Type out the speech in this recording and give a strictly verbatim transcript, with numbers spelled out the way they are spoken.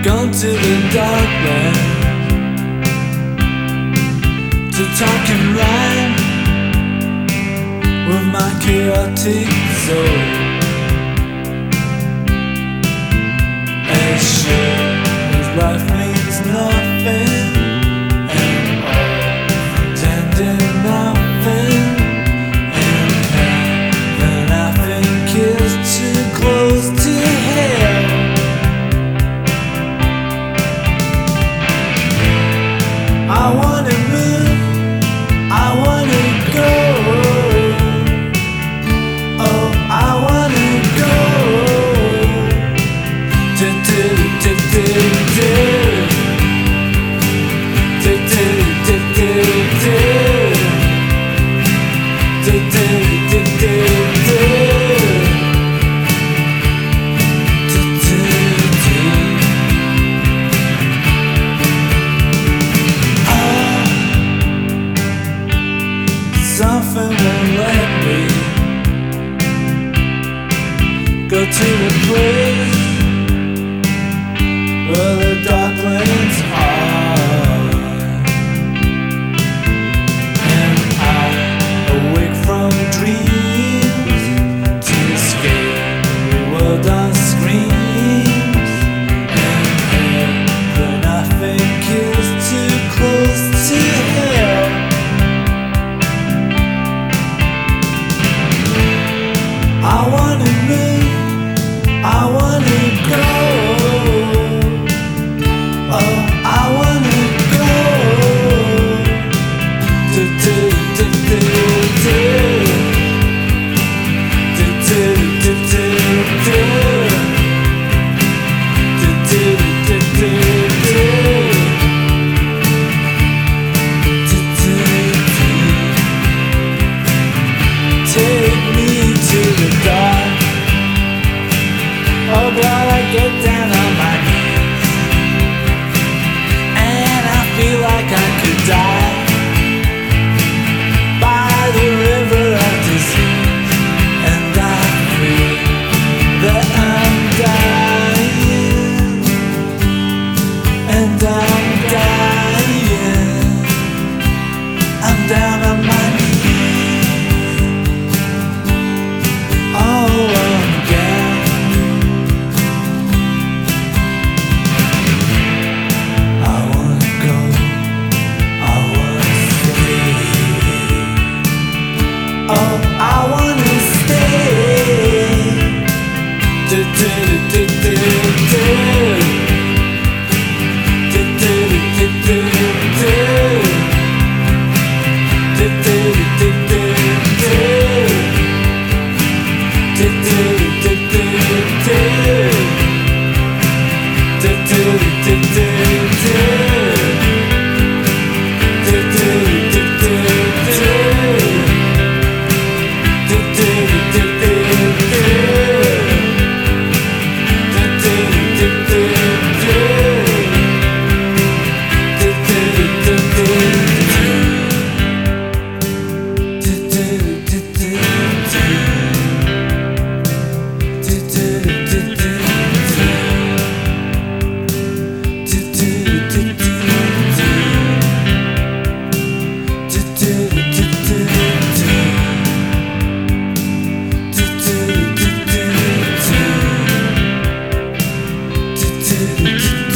Gone to the darkland to talk and rhyme with my chaotic soul. As sure as life means nothing and all tending nothing, and heaven I think is too close to hell. I wanna move, I wanna go. Oh, I wanna go. Do do do do do. Do do do do do. Do do do do do. Do do do. Something won't let me go to the place where the dark lanes are, and I awake from dreams to escape the world on screens, and heaven I think is too close to hell. I wanna move, I wanna go. Oh, I wanna go. Do do do do do. Do do do do do. Do do do do do. Do do do. Take me to the dark. Oh, God, I get down on my knees, and I feel like I could die by the river of disease, and I feel that I'm dying, and I'm dying. I'm down on my knees. Oh, I'm down. I wanna go, I wanna stay. Oh, I wanna stay. Do do do do do. Do do do do do. Do do do do do. Do do do do do. Do do do do do. Do do do do do. Do do do do do. Do do do do do. Do do do do do. Do do do do do. Do do do do do. Do do do do do. Do do do do do. Do do do do do. Do do do do.